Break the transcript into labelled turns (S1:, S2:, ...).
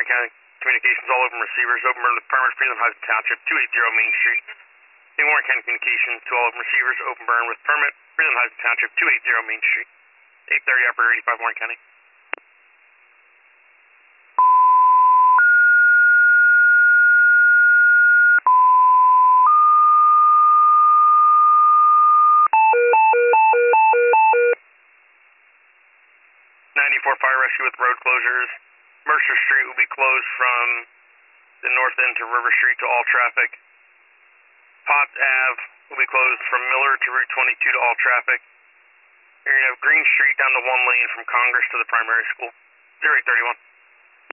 S1: Warren County Communications, all open receivers, open burn with permit, Freedom Heights Township, 280 Main Street. Warren County Communications to all open receivers, open burn with permit, Freedom Heights Township, 280 Main Street. 830 operator 85 Warren County. Fire rescue with road closures. Mercer Street will be closed from the north end to River Street to all traffic. Potts Ave will be closed from Miller to Route 22 to all traffic. You're going to have Green Street down to one lane from Congress to the primary school. 0831.